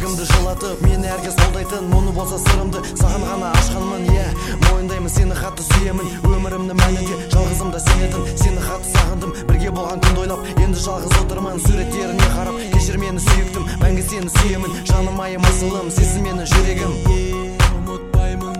жүрегімді жылатып мені әркез қолдайтын, мұны болса сырымды саған ғана ашқанмын. Мойындаймын, сені қатты сүйемін, өмірімді мәнінде жалғызымда сенетін. Сені қатты сағындым, бірге болған күнді ойлап, енді жалғыз отырмын суреттеріне қарап. Кешір мені сүйіктім, мәңгі сені сүйемін, жаным айым асылым, сенсіз менің жүрегім. Ұмытпаймын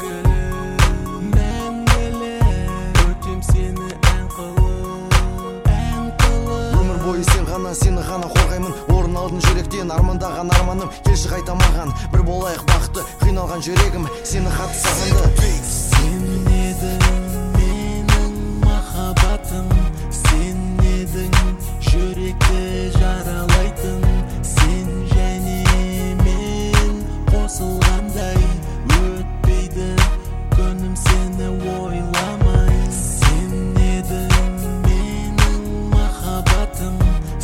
Сені ғана қорғаймын, орын алдын жүректен армандаған арманым. Келші қайта маған, бір болайық бақытты, қиналған жүрегім сені қатты сағынды. Сен едің менің махаббатым, сен едің жүректі жаралайтын. Сен және мен қосылғандай өтпейді күнім сені ойламай. Сен едің менің махаббатым,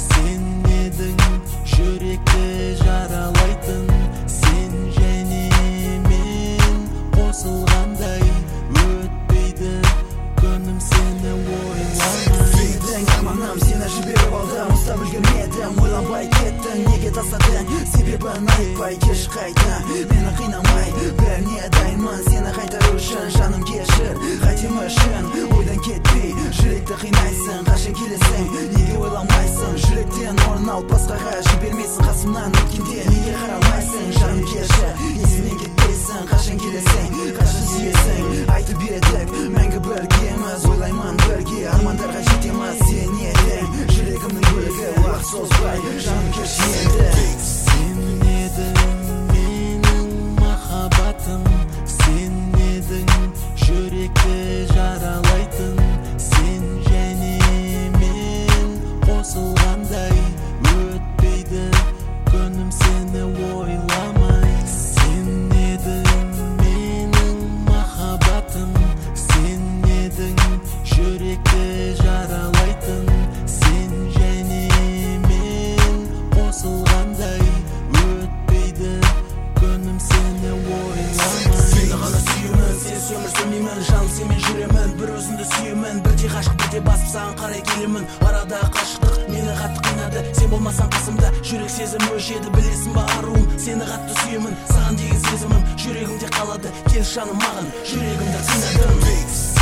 жүректі жаралайтын. Сен және мен қосылғандай өтпейді күнім сені ойламай. Сенің арманым, сені жіберіп алдым, ұстап үлгермедім, ойланбай кеттің, неге тастадың, себебін айтпай кеш қайта. Мені қинамай, бәріне дайынмын, сені қайтару үшін, жаным кешір, қайтем үшін. Ойдан кетпей, жүректі қинайсың, қашан келесің, неге ойламайсың, жүректен орын алып басқаға жібермейсің, қасымнан өткенде неге қарамайсың, жаным кешір, есімнен кетпейсің, қашан келесің, қашан сүйесің. Айтып едік, мәңгі біргеміз, ойлаймын бірге, армандарға жетеміз. Сен едің жүрегімнің бөлігі, уақыт созбай, жаным кешір енді. Сен едің менің махаббатым, сен едің жүректі жаралайтын. Сен және мен қосылғандай өтпейді күнім сені ойламай. Сен едің менің махаббатым, сен едің жүректі жаралайтын. Сен және мен қосылғандай өтпейді күнім сені ойламай. Сені ғана сүйемін, сенсіз өмір сүрмеймін, жаным сенмен жүремін, бір өзіңді сүйемін, бірде ғашық бірде басып саған қарай келемін. Арада қашықтық мені қатты қинады, сен болмасаң қасымда жүрек сезім өшеді, білесің ба аруым, сені қатты сүйемін, саған деген сезімім жүрегімде қалады. Кел жаным маған, жүрегімді қинадың.